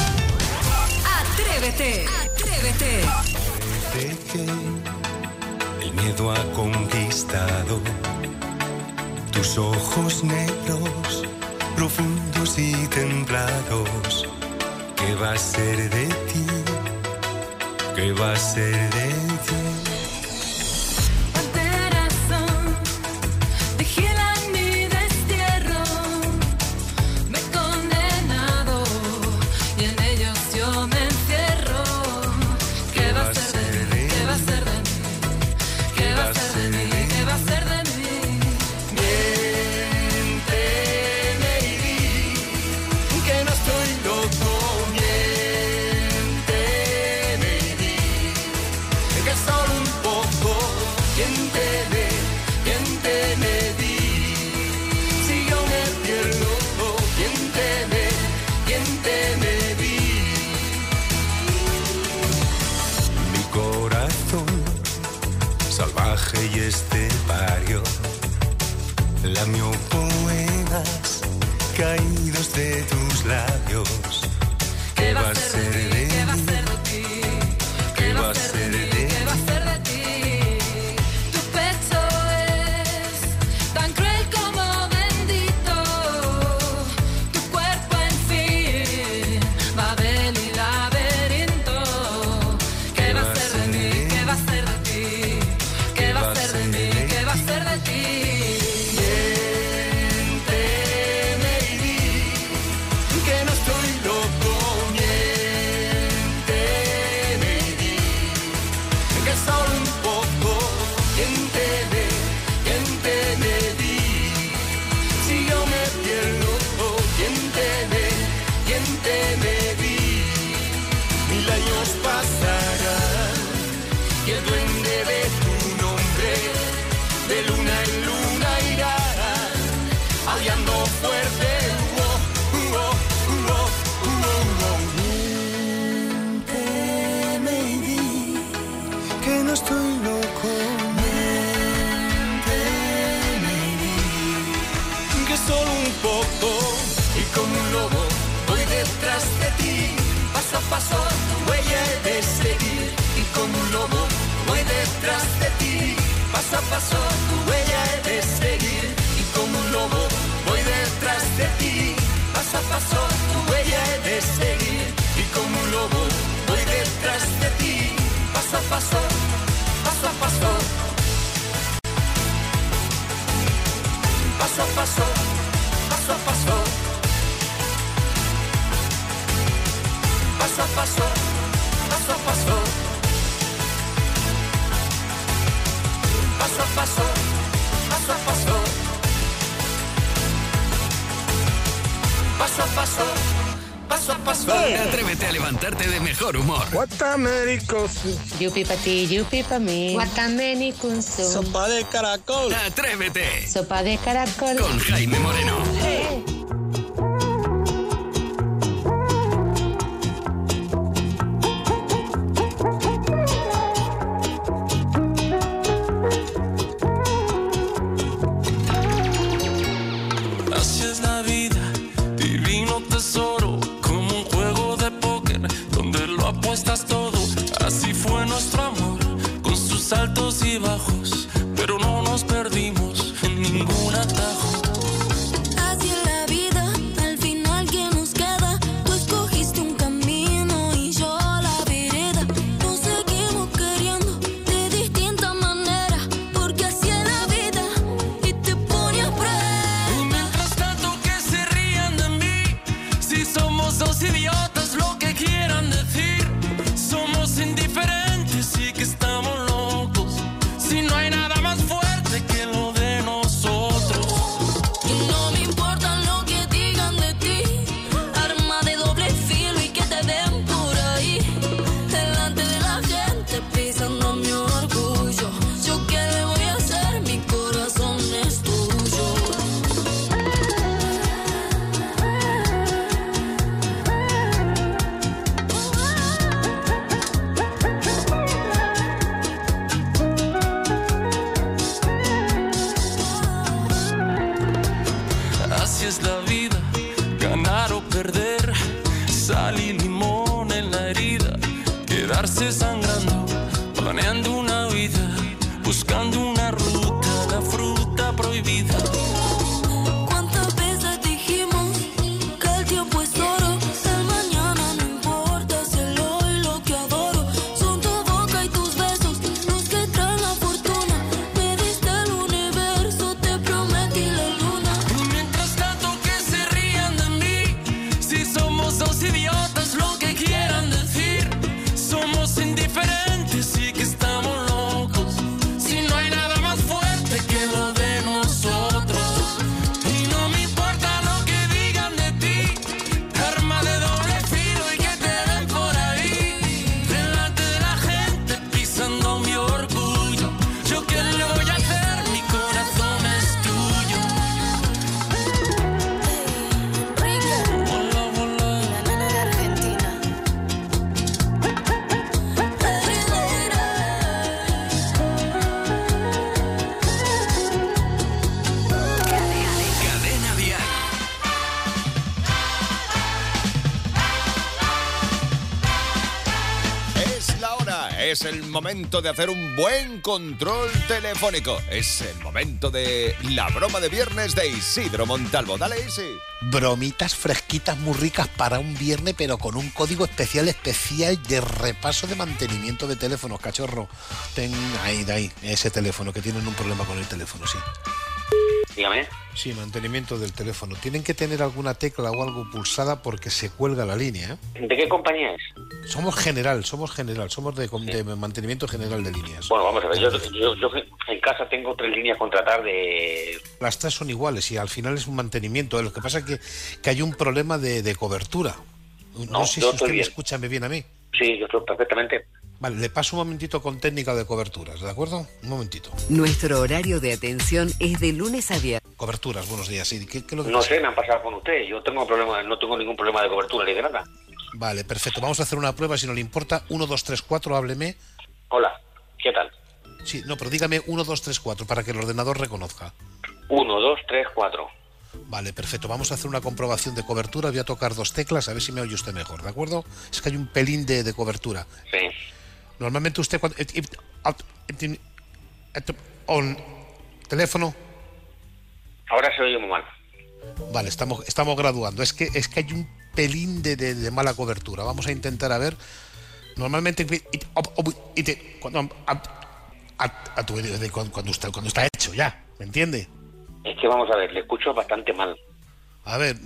Atrévete, atrévete. Parece que el miedo ha conquistado tus ojos negros, profundos y templados. ¿Qué va a ser de ti? ¿Qué va a ser de ti? Corazón, vigilan mi destierro. Me he condenado y en ellos yo me encierro. ¿Qué va a ser de mí? ¿Qué va a ser de mí? ¿Qué va a ser de mí? ¿Qué va a ser de mí? Miénteme y di que no estoy loco. Y estepario, lamió poemas caídos de tus labios. ¿Qué va a ser de ti? ¿Qué va a ser de ti? ¿Qué va a ser de ti? ¿Qué va a ser de ti? Tu pecho es tan cruel como bendito. Tu cuerpo, en fin, Babel y laberinto. ¿Qué va a ser de mí? ¿Qué va a ser de ti? ¿Qué va a ser de mí? hacer de ti. Miénteme y di que no estoy loco. Miénteme y di que solo un poco. Miénteme, miénteme, di si yo me pierdo. Miénteme, miénteme, di mil años pasarán y el duende de tu nombre de luna en luna irá aullando fuerte. Oh, oh, oh, oh, oh. Miénteme y di que no estoy loco. Miénteme y di que solo un poco y como un lobo voy detrás de ti. Paso a paso tu huella he de seguir y como un lobo voy detrás de ti. Paso a paso tu huella he de seguir y como un lobo voy detrás de ti. Paso a paso tu huella he de seguir y como un lobo voy detrás de ti. Paso a paso, paso a paso, paso a paso, paso a paso, paso a paso, paso a paso. Paso a paso, paso a paso, paso a paso, paso a paso. Atrévete a levantarte de mejor humor. Yupi pa ti, yupi pa mí. Guatameni con su. Sopa de caracol. Atrévete. Sopa de caracol. Con Jaime Moreno. Hey. Altos y bajos, pero no nos perdimos en ningún atajo. Así es la vida, al final que nos queda. Tú escogiste un camino y yo la vereda. Nos seguimos queriendo de distinta manera, porque así es la vida y te pone a prueba. Y mientras tanto que se rían de mí, si somos dos idiotas, lo que quieran decir. Somos indiferentes y que estamos locos. Si no hay nada más fuerte que lo de nosotros. Y no me importa lo que digan de ti, arma de doble filo y que te den por ahí, delante de la gente pisando mi orgullo. Yo qué le voy a hacer, mi corazón es tuyo. Así es la vida, ganar o perder, sal y limón en la herida, quedarse sangrando, planeando una vida, buscando una ruta, la fruta prohibida. ¿Cuántas veces dijimos que el tiempo es oro? El mañana no importa, si el hoy lo que adoro son tu boca y tus besos, los que traen la fortuna. Me diste el universo, te prometí la luna. Y mientras tanto que se rían de mí, si somos dos idiotas, lo que quieran decir. Somos indiferentes y que estamos locos. Si no hay nada Es el momento de hacer un buen control telefónico. Es el momento de la broma de viernes de Isidro Montalvo. Dale, Isi. Bromitas fresquitas muy ricas para un viernes, pero con un código especial, especial de repaso de mantenimiento de teléfonos, cachorro. Ten ahí, de ahí, ese teléfono, que tienen un problema con el teléfono, sí. Dígame. Sí, mantenimiento del teléfono. Tienen que tener alguna tecla o algo pulsada porque se cuelga la línea, ¿eh? ¿De qué compañía es? Somos general, somos general, somos de, de mantenimiento general de líneas. Bueno, vamos a ver, yo, yo, yo en casa tengo tres líneas contratadas de... Las tres son iguales y al final es un mantenimiento. Lo que pasa es que, que hay un problema de, de cobertura. No, No, sé yo si usted estoy me bien. escucha bien a mí. Sí, yo estoy perfectamente... Vale, le paso un momentito con técnica de coberturas, ¿de acuerdo? Un momentito. Nuestro horario de atención es de lunes a viernes. Coberturas, buenos días. ¿Sí? ¿Qué, qué es lo que No pasa? sé, me han pasado con usted. Yo tengo problema, no tengo ningún problema de cobertura ni de nada. Vale, perfecto. Vamos a hacer una prueba, si no le importa. uno, dos, tres, cuatro, hábleme. Hola, ¿qué tal? Sí, no, pero dígame uno, dos, tres, cuatro para que el ordenador reconozca. Uno, dos, tres, cuatro. Vale, perfecto. Vamos a hacer una comprobación de cobertura. Voy a tocar dos teclas, a ver si me oye usted mejor, ¿de acuerdo? Es que hay un pelín de, de cobertura. Sí. Normalmente usted cuando... On teléfono. Ahora se oye muy mal. Vale, estamos, estamos graduando. Es que, es que hay un pelín de, de, de mala cobertura. Vamos a intentar a ver. Normalmente cuando, cuando, está, cuando está hecho ya, ¿me entiende? Es que vamos a ver, le escucho bastante mal. A ver,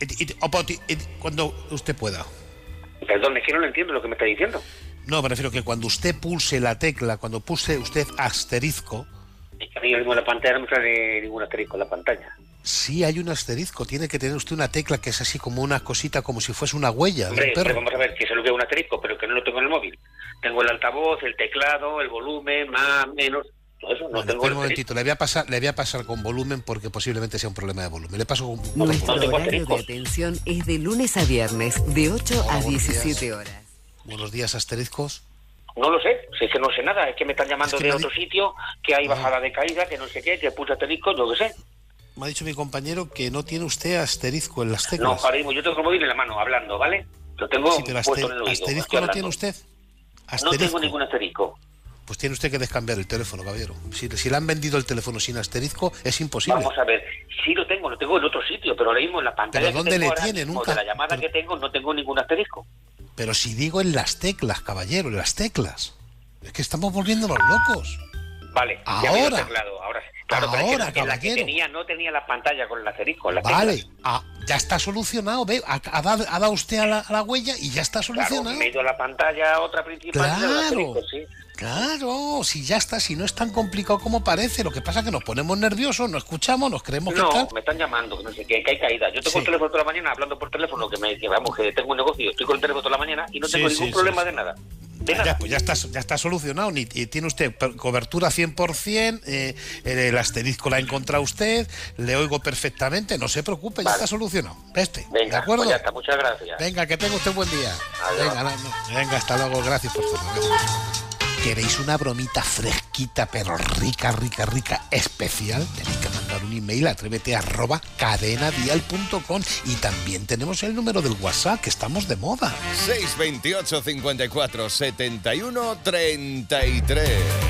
cuando usted pueda. Perdón, es que no lo entiendo lo que me está diciendo. No, me refiero que cuando usted pulse la tecla, cuando pulse usted asterisco... Es que a mí mismo en la pantalla no me sale ningún asterisco en la pantalla. Sí, hay un asterisco. Tiene que tener usted una tecla que es así como una cosita, como si fuese una huella Hombre, de un perro. pero vamos a ver, que se lo veo un asterisco, pero que no lo tengo en el móvil. Tengo el altavoz, el teclado, el volumen, más, menos... Todo eso, no Vale, tengo espera el un momentito, le voy, a pasar, le voy a pasar con volumen porque posiblemente sea un problema de volumen. Le paso con... Nuestro con- horario de atención es de lunes a viernes, de ocho a diecisiete horas. Buenos días, asteriscos. No lo sé, si es que no sé nada, es que me están llamando Es que de me ha otro sitio, que hay bajada de caída, que no sé qué, que puse asterisco, yo qué sé. Me ha dicho mi compañero que no tiene usted asterisco en las No, teclas. ahora mismo yo tengo el móvil en la mano, hablando, ¿vale? Lo tengo Sí, pero puesto aste- en el oído. asterisco estoy no tiene hablando. usted. No Asterisco. tengo ningún asterisco. Pues tiene usted que descambiar el teléfono, caballero. Si, si le han vendido el teléfono sin asterisco, es imposible. Vamos a ver, sí lo tengo, lo tengo en otro sitio, pero ahora mismo en la pantalla ¿Pero dónde que tengo le ahora tiene? mismo, Nunca- de la llamada que tengo, no tengo ningún asterisco. Pero si digo en las teclas, caballero, en las teclas. Es que estamos volviéndonos locos. Vale, ya veo el Ahora. teclado, ahora sí. Claro, pero es que Ahora, en la que caballero. tenía no tenía la pantalla con el asterisco. Las Vale, teclas. ah, ya está solucionado. Ve, ha, ha dado, ha dado usted a la, a la huella y ya está Claro, solucionado. me he ido a la pantalla otra principal. y el Claro. asterisco, sí. Claro, si ya está, si no es tan complicado como parece. Lo que pasa es que nos ponemos nerviosos, no escuchamos, nos creemos que No, está... me están llamando, que no sé qué, que hay caída. Yo tengo Sí. el teléfono toda la mañana hablando por teléfono, que me que vamos, que tengo un negocio, estoy con el teléfono toda la mañana y no Sí, tengo sí, ningún sí, problema sí. de nada. Ya, pues ya está, ya está solucionado. Ni, y tiene usted per- cobertura cien por ciento, eh, el asterisco la ha encontrado usted, le oigo perfectamente, no se preocupe, ya está solucionado. Este, ¿de Venga, acuerdo? pues ya está, muchas gracias. Venga, que tenga usted buen día. Adiós. Venga, no, no, venga, hasta luego, gracias por todo. gracias. ¿Queréis una bromita fresquita, pero rica, rica, rica, especial? Tenéis que mandar un email a atrévete arroba cadenadial punto com y también tenemos el número del WhatsApp, que estamos de moda. seis veintiocho, cincuenta y cuatro, setenta y uno, treinta y tres.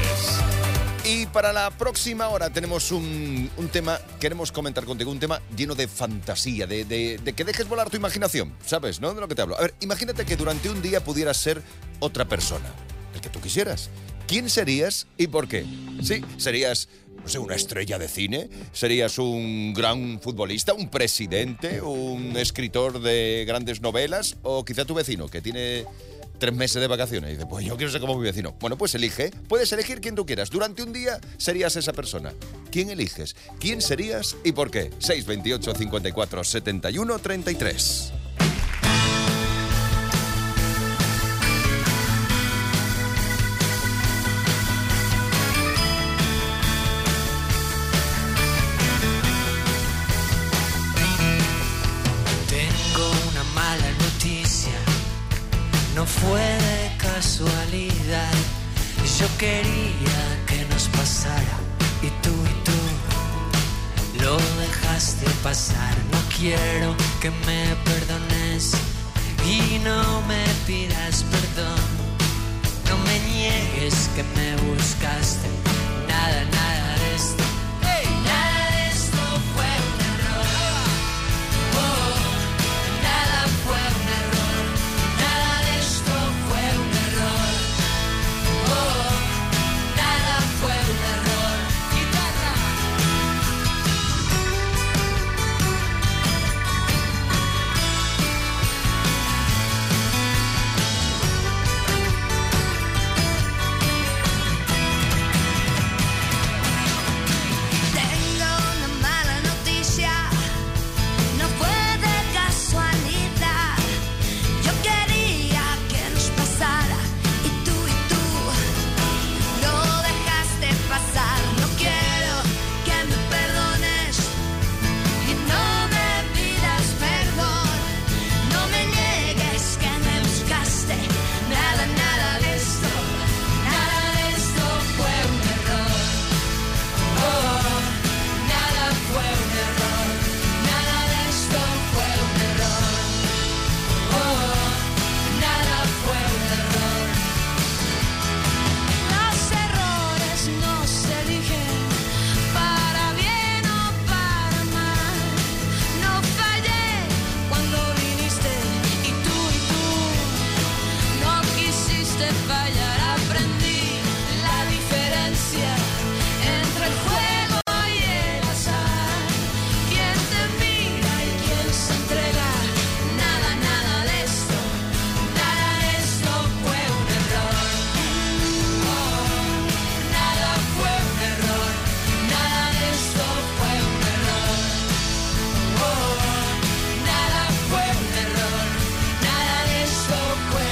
Y para la próxima hora tenemos un, un tema, queremos comentar contigo, un tema lleno de fantasía, de, de, de que dejes volar tu imaginación, ¿sabes? ¿No? De lo que te hablo. A ver, imagínate que durante un día pudieras ser otra persona, el que tú quisieras. ¿Quién serías y por qué? Sí, serías, no sé, una estrella de cine, serías un gran futbolista, un presidente, un escritor de grandes novelas o quizá tu vecino que tiene tres meses de vacaciones y dice, pues yo quiero ser como mi vecino. Bueno, pues elige, puedes elegir quien tú quieras. Durante un día serías esa persona. ¿Quién eliges? ¿Quién serías y por qué? seis veintiocho, cincuenta y cuatro, setenta y uno, treinta y tres. Tengo una mala noticia, no fue de casualidad. Yo quería que nos pasara y tú y tú lo dejaste pasar. No quiero que me perdones y no me pidas perdón. No me niegues vez que me buscaste. Nada, nada de esto. Hey. Nada de esto fue un error. Oh, nada fue un error. Nada de esto fue un error. Oh, nada fue un error. Guitarra. Tengo una mala noticia, no fue de casualidad. Yo quería que nos pasara y tú y tú no dejaste pasar. No quiero que me perdones y no me pidas perdón. No me niegues que me buscaste. Nada, nada de esto, nada de esto fue un error. Oh, nada fue un error. Nada de esto fue un error. Oh, nada fue un error. Los errores no se eligen para bien o para mal. No fallé cuando viniste y tú y tú no quisiste fallar. Aprendí la diferencia entre el juego y el azar. Quien te mira y quien se entrega. Nada, nada de esto, nada de esto fue un error. Oh, nada fue un error. Nada de esto fue un error. Oh, nada fue un error. Nada de esto fue.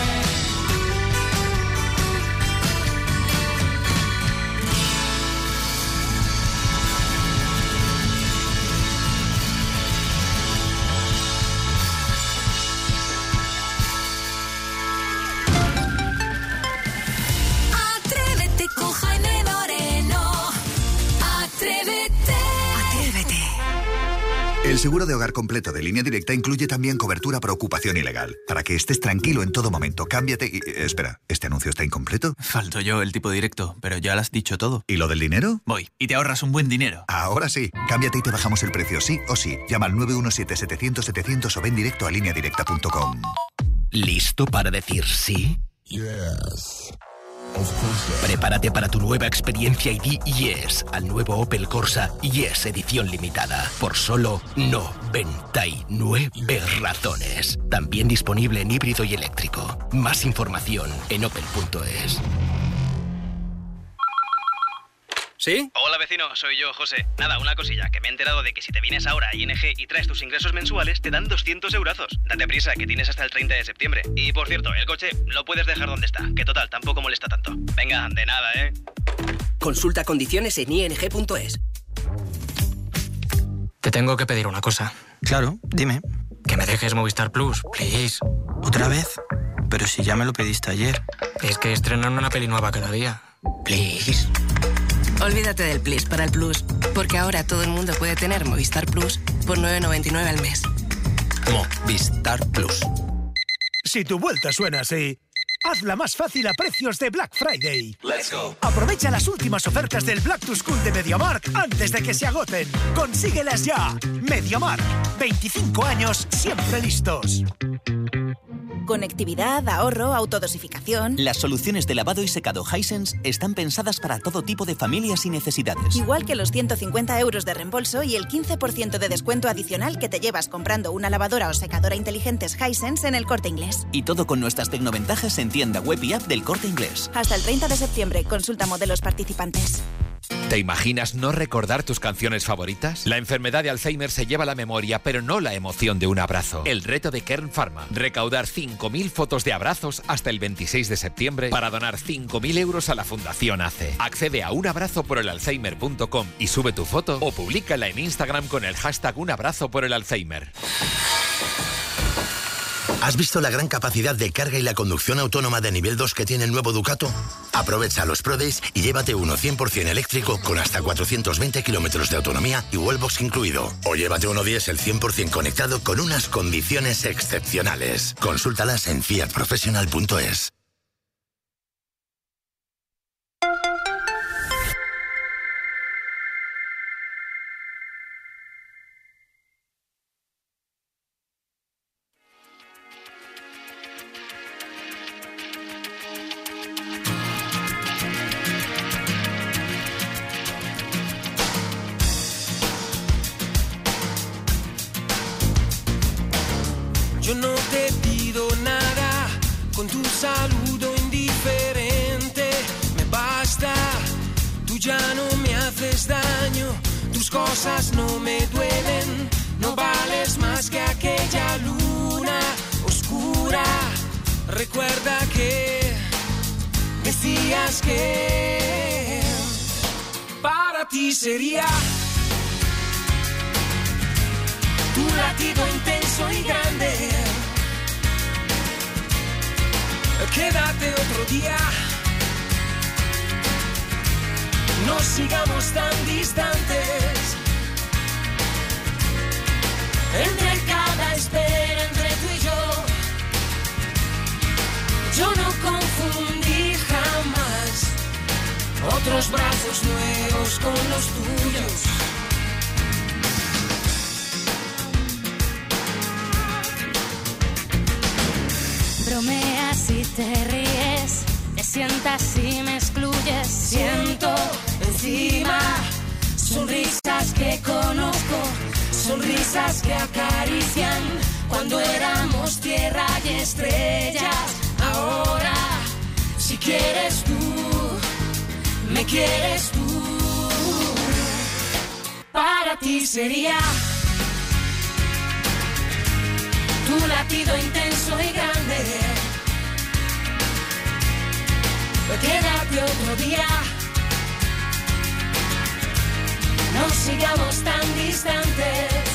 Atrévete con Jaime Moreno. Atrévete. Atrévete. El seguro de hogar completo de Línea Directa incluye también cobertura por ocupación ilegal, para que estés tranquilo en todo momento. Cámbiate y... eh, Espera, ¿este anuncio está incompleto? Falto yo el tipo directo, pero ya lo has dicho todo. ¿Y lo del dinero? Voy, y te ahorras un buen dinero. Ahora sí. Cámbiate y te bajamos el precio, sí o sí. Llama al nueve uno siete, setecientos, setecientos o ven directo a línea directa punto com. ¿Listo para decir sí? Prepárate para tu nueva experiencia y di yes al nuevo Opel Corsa Yes edición limitada por solo noventa y nueve razones. También disponible en híbrido y eléctrico. Más información en opel punto es. ¿Sí? Hola vecino, soy yo, José. Nada, una cosilla, que me he enterado de que si te vienes ahora a I N G y traes tus ingresos mensuales, te dan doscientos eurazos. Date prisa, que tienes hasta el treinta de septiembre. Y por cierto, el coche lo puedes dejar donde está, que total, tampoco molesta tanto. Venga, de nada, ¿eh? Consulta condiciones en i n g punto es. Te tengo que pedir una cosa. Claro, dime. Que me dejes Movistar Plus, please. ¿Otra vez? Pero si ya me lo pediste ayer. Es que estrenan una peli nueva cada día. Please. Olvídate del Plus para el Plus, porque ahora todo el mundo puede tener Movistar Plus por nueve noventa y nueve al mes. Movistar Plus. Si tu vuelta suena así, hazla más fácil a precios de Black Friday. Let's go. Aprovecha las últimas ofertas del Black to School de MediaMarkt antes de que se agoten. Consíguelas ya. MediaMarkt. veinticinco años siempre listos. Conectividad, ahorro, autodosificación. Las soluciones de lavado y secado Hisense están pensadas para todo tipo de familias y necesidades. Igual que los ciento cincuenta euros de reembolso y el quince por ciento de descuento adicional que te llevas comprando una lavadora o secadora inteligentes Hisense en el Corte Inglés. Y todo con nuestras tecnoventajas en tienda web y app del Corte Inglés. Hasta el treinta de septiembre, consulta modelos participantes. ¿Te imaginas no recordar tus canciones favoritas? La enfermedad de Alzheimer se lleva la memoria, pero no la emoción de un abrazo. El reto de Kern Pharma. Recaudar cinco mil fotos de abrazos hasta el veintiséis de septiembre para donar cinco mil euros a la Fundación A C E. Accede a un abrazo por el alzheimer punto com y sube tu foto o públicala en Instagram con el hashtag Un Abrazo por el Alzheimer. ¿Has visto la gran capacidad de carga y la conducción autónoma de nivel dos que tiene el nuevo Ducato? Aprovecha los Pro Days y llévate uno cien por ciento eléctrico con hasta cuatrocientos veinte kilómetros de autonomía y wallbox incluido. O llévate uno diésel cien por ciento conectado con unas condiciones excepcionales. Consúltalas en fiat professional punto es. Yo no te pido nada, con tu saludo indiferente me basta. Tú ya no me haces daño, tus cosas no me duelen. No vales más que aquella luna oscura. Recuerda que decías que para ti sería tu latido intenso y grande. Quédate otro día, no sigamos tan distantes. Entre cada espera, entre tú y yo, yo no confundí jamás otros brazos nuevos con los tuyos. Bromeas y te ríes, te sientas y me excluyes. Siento encima sonrisas que conozco, sonrisas que acarician cuando éramos tierra y estrellas. Ahora, si quieres tú, me quieres tú. Para ti sería tu latido intenso y grande. Quédate otro día, no sigamos tan distantes.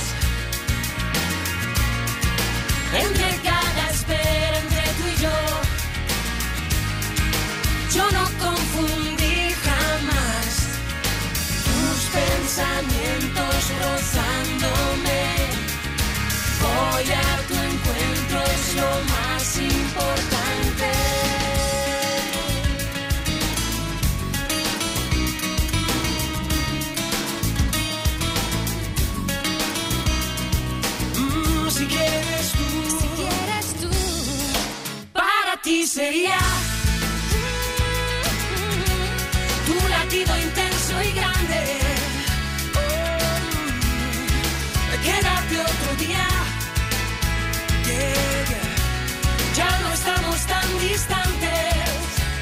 Entre cada espera, entre tú y yo, yo no confundí jamás tus pensamientos rozándome. Voy a tu encuentro, es lo más importante. Mm, si quieres tú, si quieres tú, para ti sería tu latido intenso y grande. Oh, quédate otro día. Ya no estamos tan distantes.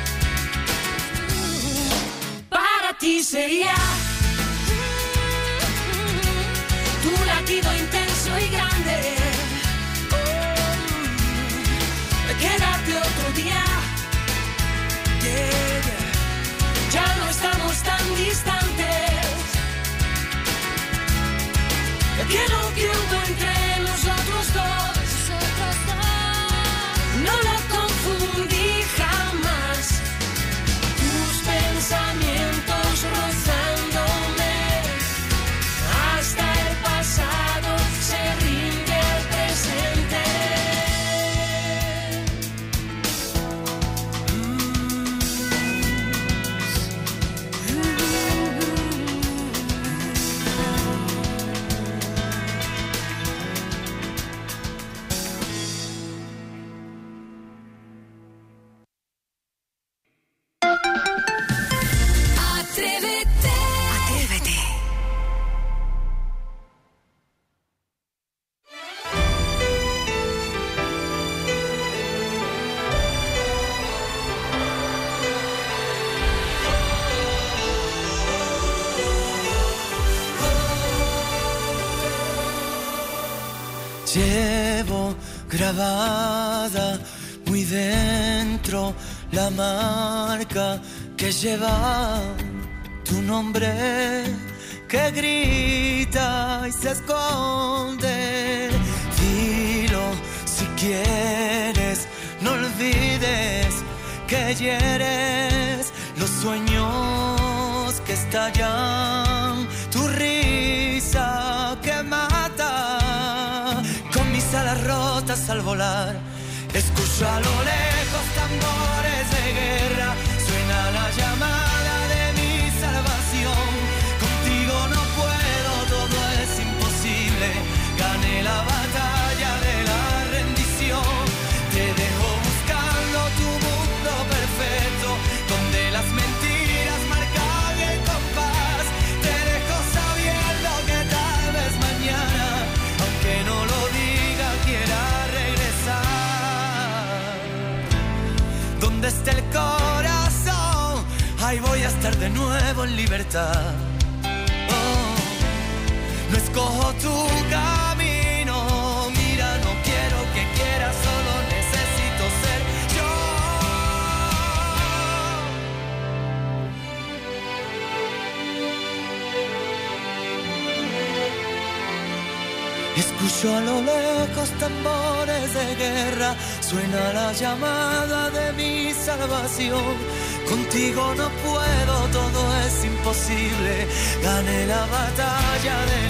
Para ti sería tu latido intenso y grande. Quédate otro día. Ya no estamos tan distantes. Que lo que hubo entre nosotros dos no lo confundí jamás. Tus pensamientos rozándome. Hasta el pasado se rinde al presente. Llevo grabada muy dentro la marca que lleva tu nombre, que grita y se esconde. Dilo si quieres, no olvides que hieres los sueños que estallan, tu risa que mata. Con mis alas rotas al volar, escucho a lo lejos tambores de guerra, suena la llamada de mi salvación. Contigo no puedo, todo es imposible, gané la batalla de la rendición. Te dejo buscando tu mundo perfecto, donde las mentiras marcan el compás. Te dejo sabiendo que tal vez mañana, aunque no lo diga, quiera regresar. muevo en libertad. Oh, no escojo tu camino. Mira, no quiero que quieras, solo necesito ser yo. Escucho a lo lejos tambores de guerra, suena la llamada de mi salvación. Contigo no puedo, todo es imposible. Gané la batalla de